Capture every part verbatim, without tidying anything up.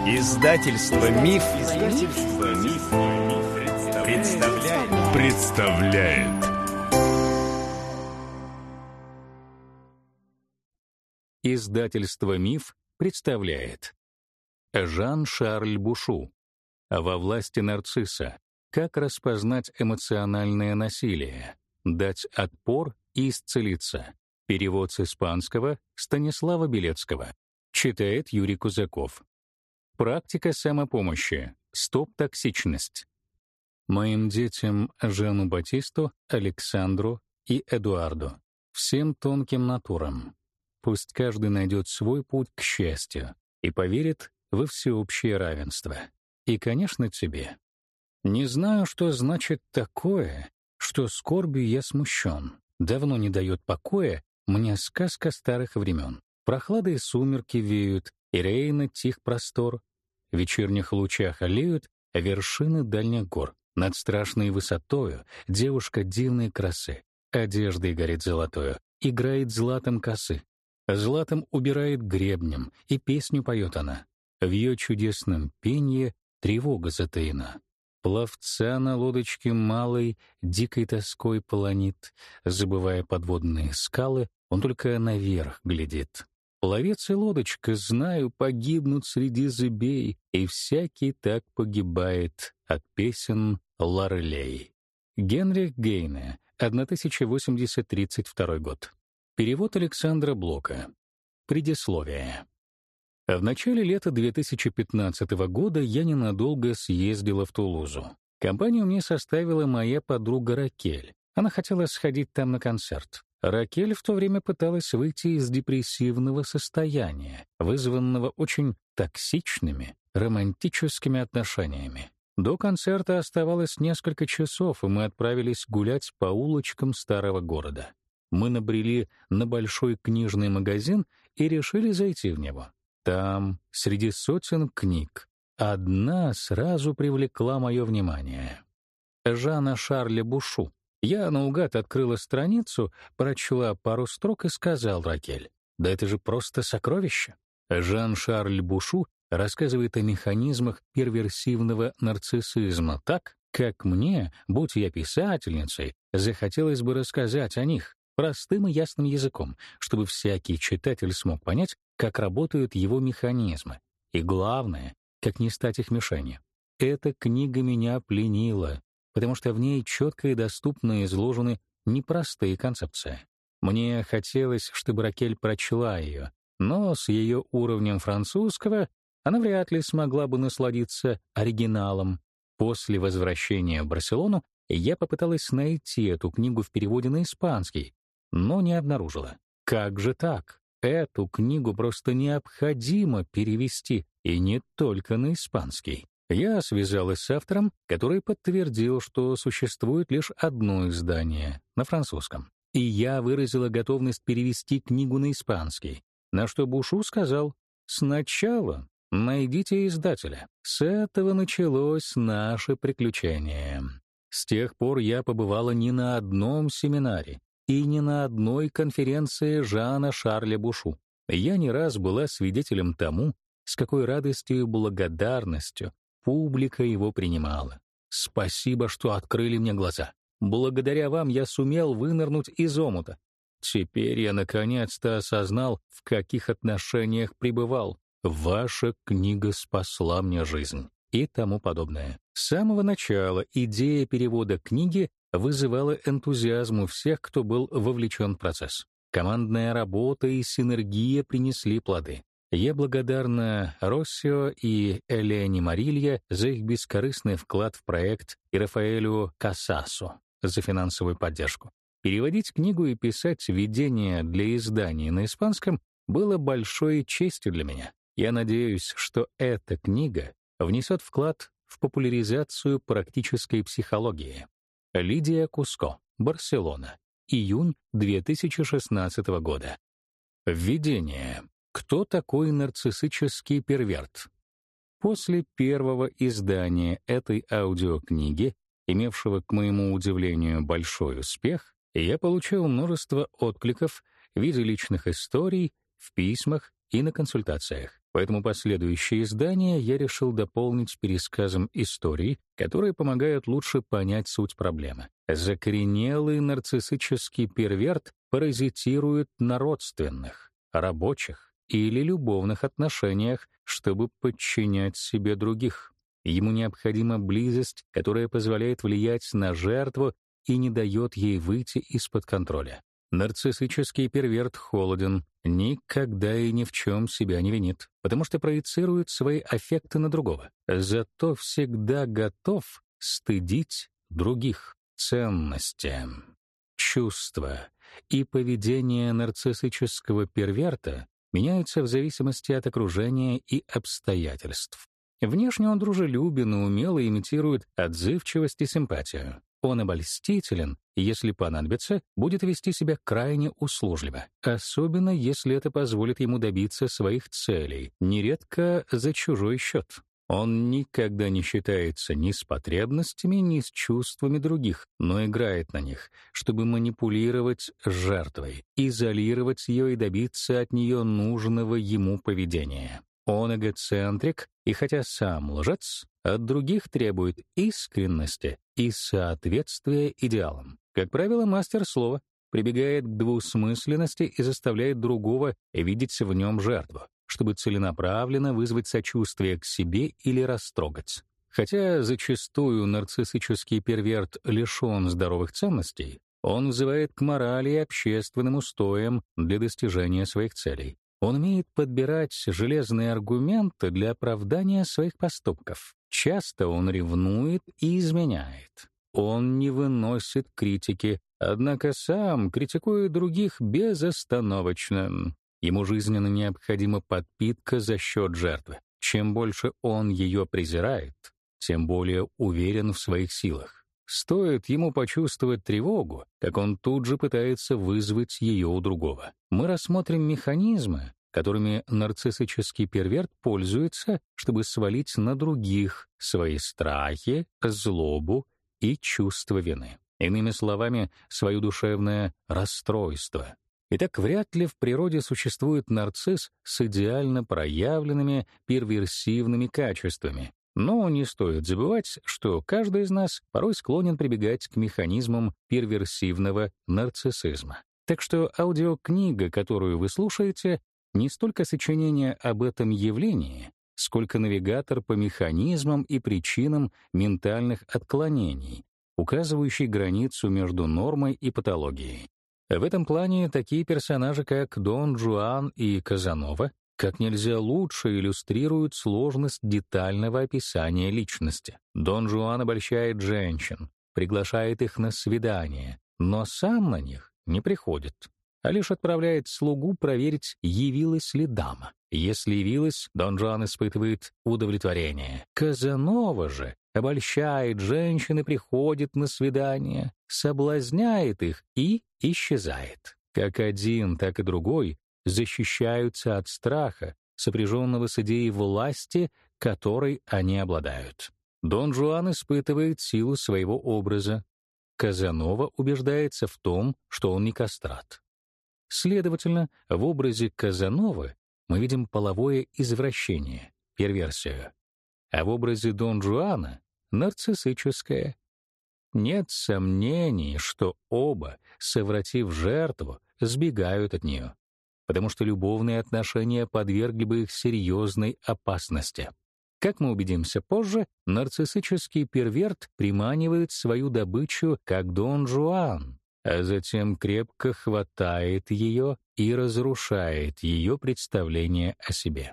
Издательство Миф, Издательство Миф, представляет. представляет. Издательство Миф представляет. Жан-Шарль Бушу. Во власти нарцисса. Как распознать эмоциональное насилие, дать отпор и исцелиться. Перевод с испанского Станислава Белецкого. Читает Юрий Кузаков. Практика самопомощи. Стоп-токсичность. Моим детям Жану Батисту, Александру и Эдуарду, всем тонким натурам. Пусть каждый найдет свой путь к счастью и поверит во всеобщее равенство. И, конечно, тебе. Не знаю, что значит такое, что скорбью я смущен. Давно не дает покоя мне сказка старых времен. Прохлады и сумерки веют, и рейна тих простор. В вечерних лучах аллеют вершины дальних гор. Над страшной высотою девушка дивной красы. Одеждой горит золотою, играет златом косы. Златом убирает гребнем, и песню поет она. В ее чудесном пенье тревога затаена. Пловца на лодочке малой дикой тоской полонит. Забывая подводные скалы, он только наверх глядит. Пловец и лодочка, знаю, погибнут среди зыбей, и всякий так погибает от песен Лорелей. Генрих Гейне, тысяча восемьдесят тридцать второй год. Перевод Александра Блока. Предисловие. В начале лета две тысячи пятнадцатого года я ненадолго съездила в Тулузу. Компанию мне составила моя подруга Ракель. Она хотела сходить там на концерт. Ракель в то время пыталась выйти из депрессивного состояния, вызванного очень токсичными романтическими отношениями. До концерта оставалось несколько часов, и мы отправились гулять по улочкам старого города. Мы набрели на большой книжный магазин и решили зайти в него. Там, среди сотен книг, одна сразу привлекла мое внимание. Жана Шарля Бушу. Я наугад открыла страницу, прочла пару строк и сказал Ракель: «Да это же просто сокровище!» Жан-Шарль Бушу рассказывает о механизмах перверсивного нарциссизма так, как мне, будь я писательницей, захотелось бы рассказать о них простым и ясным языком, чтобы всякий читатель смог понять, как работают его механизмы, и главное, как не стать их мишенью. Эта книга меня пленила, потому что в ней четко и доступно изложены непростые концепции. Мне хотелось, чтобы Ракель прочла ее, но с ее уровнем французского она вряд ли смогла бы насладиться оригиналом. После возвращения в Барселону я попыталась найти эту книгу в переводе на испанский, но не обнаружила. Как же так? Эту книгу просто необходимо перевести, и не только на испанский. Я связалась с автором, который подтвердил, что существует лишь одно издание на французском. И я выразила готовность перевести книгу на испанский, на что Бушу сказал: «Сначала найдите издателя». С этого началось наше приключение. С тех пор я побывала не на одном семинаре и не на одной конференции Жана Шарля Бушу. Я не раз была свидетелем тому, с какой радостью и благодарностью публика его принимала. Спасибо, что открыли мне глаза. Благодаря вам я сумел вынырнуть из омута. Теперь я наконец-то осознал, в каких отношениях пребывал. Ваша книга спасла мне жизнь и тому подобное. С самого начала идея перевода книги вызывала энтузиазм у всех, кто был вовлечен в процесс. Командная работа и синергия принесли плоды. Я благодарна Россио и Элене Марилья за их бескорыстный вклад в проект и Рафаэлю Кассасо за финансовую поддержку. Переводить книгу и писать введение для издания на испанском было большой честью для меня. Я надеюсь, что эта книга внесет вклад в популяризацию практической психологии. Лидия Куско, Барселона, июнь две тысячи шестнадцатого года. Введение. Кто такой нарциссический перверт? После первого издания этой аудиокниги, имевшего, к моему удивлению, большой успех, я получил множество откликов в виде личных историй, в письмах и на консультациях. Поэтому последующие издания я решил дополнить пересказом историй, которые помогают лучше понять суть проблемы. Закоренелый нарциссический перверт паразитирует на родственных, рабочих или любовных отношениях, чтобы подчинять себе других. Ему необходима близость, которая позволяет влиять на жертву и не дает ей выйти из-под контроля. Нарциссический перверт холоден, никогда и ни в чем себя не винит, потому что проецирует свои аффекты на другого. Зато всегда готов стыдить других. Ценности, чувства и поведение нарциссического перверта меняются в зависимости от окружения и обстоятельств. Внешне он дружелюбен и умело имитирует отзывчивость и симпатию. Он обольстителен, и если понадобится, будет вести себя крайне услужливо, особенно если это позволит ему добиться своих целей, нередко за чужой счет. Он никогда не считается ни с потребностями, ни с чувствами других, но играет на них, чтобы манипулировать жертвой, изолировать ее и добиться от нее нужного ему поведения. Он эгоцентрик, и хотя сам лжец, от других требует искренности и соответствия идеалам. Как правило, мастер слова прибегает к двусмысленности и заставляет другого видеть в нем жертву, чтобы целенаправленно вызвать сочувствие к себе или растрогать. Хотя зачастую нарциссический перверт лишен здоровых ценностей, он взывает к морали и общественным устоям для достижения своих целей. Он умеет подбирать железные аргументы для оправдания своих поступков. Часто он ревнует и изменяет. Он не выносит критики, однако сам критикует других безостановочно. Ему жизненно необходима подпитка за счет жертвы. Чем больше он ее презирает, тем более уверен в своих силах. Стоит ему почувствовать тревогу, как он тут же пытается вызвать ее у другого. Мы рассмотрим механизмы, которыми нарциссический перверт пользуется, чтобы свалить на других свои страхи, злобу и чувство вины. Иными словами, свое душевное расстройство. Итак, вряд ли в природе существует нарцисс с идеально проявленными перверсивными качествами. Но не стоит забывать, что каждый из нас порой склонен прибегать к механизмам перверсивного нарциссизма. Так что аудиокнига, которую вы слушаете, не столько сочинение об этом явлении, сколько навигатор по механизмам и причинам ментальных отклонений, указывающий границу между нормой и патологией. В этом плане такие персонажи, как Дон Жуан и Казанова, как нельзя лучше иллюстрируют сложность детального описания личности. Дон Жуан обольщает женщин, приглашает их на свидание, но сам на них не приходит, а лишь отправляет слугу проверить, явилась ли дама. Если явилась, Дон Жуан испытывает удовлетворение. Казанова же обольщает женщин и приходит на свидание, соблазняет их и исчезает. Как один, так и другой защищаются от страха, сопряженного с идеей власти, которой они обладают. Дон Жуан испытывает силу своего образа. Казанова убеждается в том, что он не кастрат. Следовательно, в образе Казановы мы видим половое извращение, перверсию, а в образе Дон Жуана — нарциссическое. Нет сомнений, что оба, совратив жертву, сбегают от нее, потому что любовные отношения подвергли бы их серьезной опасности. Как мы убедимся позже, нарциссический перверт приманивает свою добычу, как Дон Жуан, а затем крепко хватает ее и разрушает ее представление о себе.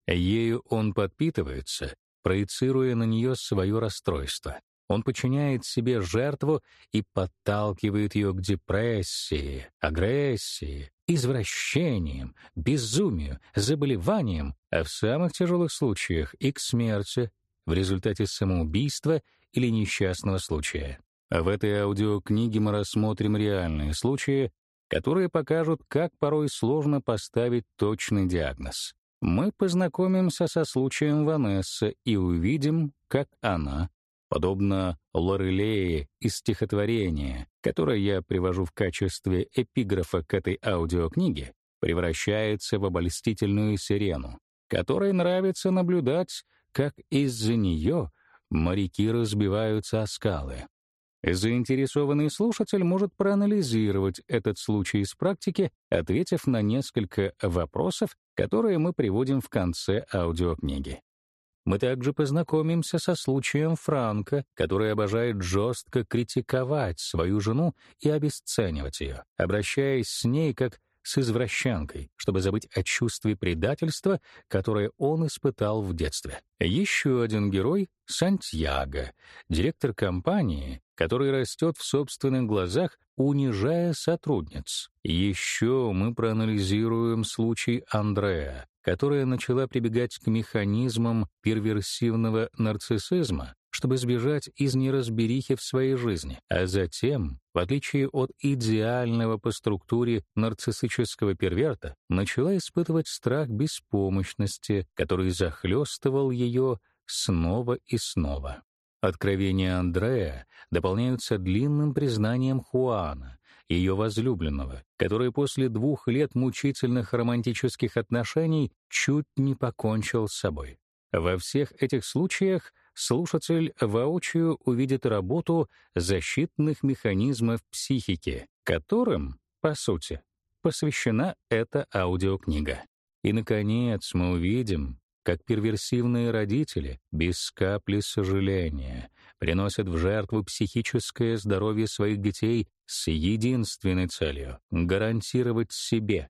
Ею он подпитывается, проецируя на нее свое расстройство. Он подчиняет себе жертву и подталкивает ее к депрессии, агрессии, извращениям, безумию, заболеваниям, а в самых тяжелых случаях и к смерти в результате самоубийства или несчастного случая. В этой аудиокниге мы рассмотрим реальные случаи, которые покажут, как порой сложно поставить точный диагноз. Мы познакомимся со случаем Ванессы и увидим, как она, подобно Лорелее из стихотворения, которое я привожу в качестве эпиграфа к этой аудиокниге, превращается в обольстительную сирену, которой нравится наблюдать, как из-за нее моряки разбиваются о скалы. Заинтересованный слушатель может проанализировать этот случай из практики, ответив на несколько вопросов, которые мы приводим в конце аудиокниги. Мы также познакомимся со случаем Франка, который обожает жестко критиковать свою жену и обесценивать ее, обращаясь с ней как с извращенкой, чтобы забыть о чувстве предательства, которое он испытал в детстве. Еще один герой — Сантьяго, директор компании, который растет в собственных глазах, унижая сотрудниц. Еще мы проанализируем случай Андреа, которая начала прибегать к механизмам перверсивного нарциссизма, чтобы сбежать из неразберихи в своей жизни, а затем, в отличие от идеального по структуре нарциссического перверта, начала испытывать страх беспомощности, который захлестывал ее снова и снова. Откровения Андреа дополняются длинным признанием Хуана, ее возлюбленного, который после двух лет мучительных романтических отношений чуть не покончил с собой. Во всех этих случаях слушатель воочию увидит работу защитных механизмов психики, которым, по сути, посвящена эта аудиокнига. И, наконец, мы увидим, как перверсивные родители без капли сожаления приносят в жертву психическое здоровье своих детей с единственной целью — гарантировать себе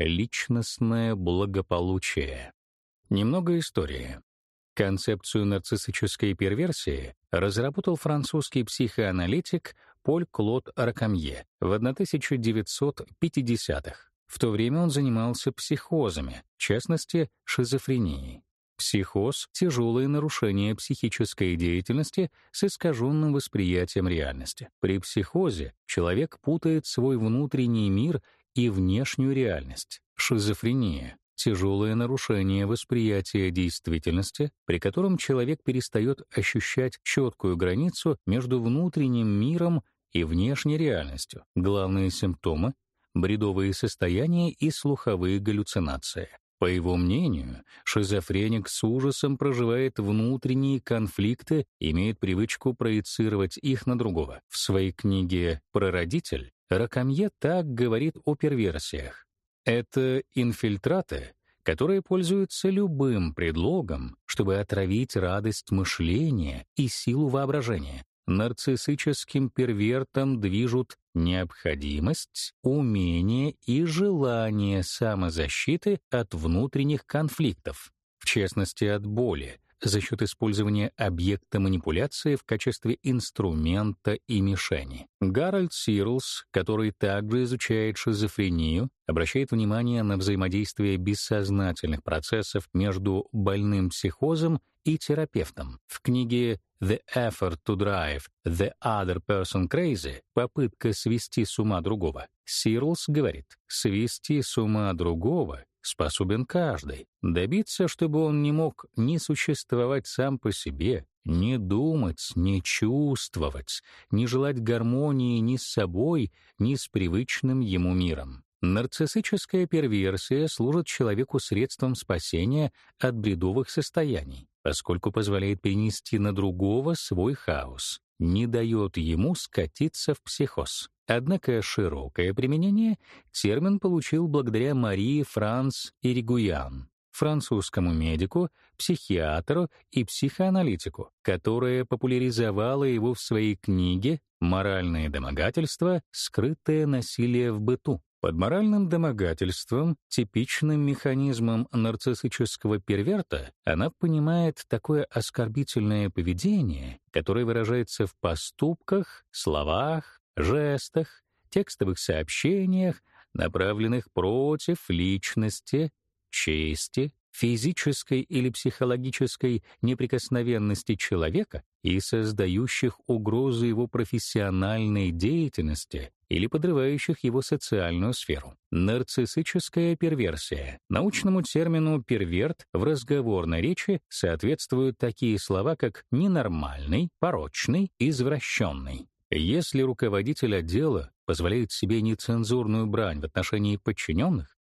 личностное благополучие. Немного истории. Концепцию нарциссической перверсии разработал французский психоаналитик Поль-Клод Ракамье в тысяча девятьсот пятидесятых. В то время он занимался психозами, в частности, шизофренией. Психоз — тяжелое нарушение психической деятельности с искаженным восприятием реальности. При психозе человек путает свой внутренний мир и внешнюю реальность. Шизофрения — тяжелое нарушение восприятия действительности, при котором человек перестает ощущать четкую границу между внутренним миром и внешней реальностью. Главные симптомы — бредовые состояния и слуховые галлюцинации. По его мнению, шизофреник с ужасом проживает внутренние конфликты и имеет привычку проецировать их на другого. В своей книге «Прародитель» Ракамье так говорит о перверсиях. Это инфильтраты, которые пользуются любым предлогом, чтобы отравить радость мышления и силу воображения. Нарциссическим первертом движут необходимость, умение и желание самозащиты от внутренних конфликтов, в частности от боли, за счет использования объекта манипуляции в качестве инструмента и мишени. Гарольд Сирлс, который также изучает шизофрению, обращает внимание на взаимодействие бессознательных процессов между больным психозом и терапевтом. В книге «The Effort to Drive the Other Person Crazy» «Попытка свести с ума другого» Сирлс говорит: «Свести с ума другого способен каждый. Добиться, чтобы он не мог ни существовать сам по себе, ни думать, ни чувствовать, ни желать гармонии ни с собой, ни с привычным ему миром». Нарциссическая перверсия служит человеку средством спасения от бредовых состояний, поскольку позволяет перенести на другого свой хаос, не дает ему скатиться в психоз. Однако широкое применение термин получил благодаря Марии Франц Иригуян, французскому медику, психиатру и психоаналитику, которая популяризовала его в своей книге «Моральные домогательства. Скрытое насилие в быту». Под моральным домогательством, типичным механизмом нарциссического перверта, она понимает такое оскорбительное поведение, которое выражается в поступках, словах, жестах, текстовых сообщениях, направленных против личности, чести, физической или психологической неприкосновенности человека и создающих угрозу его профессиональной деятельности или подрывающих его социальную сферу. Нарциссическая перверсия. Научному термину «перверт» в разговорной речи соответствуют такие слова, как «ненормальный», «порочный», «извращенный». Если руководитель отдела позволяет себе нецензурную брань в отношении подчиненных,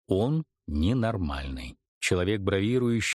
Он ненормальный. Человек, бравирующий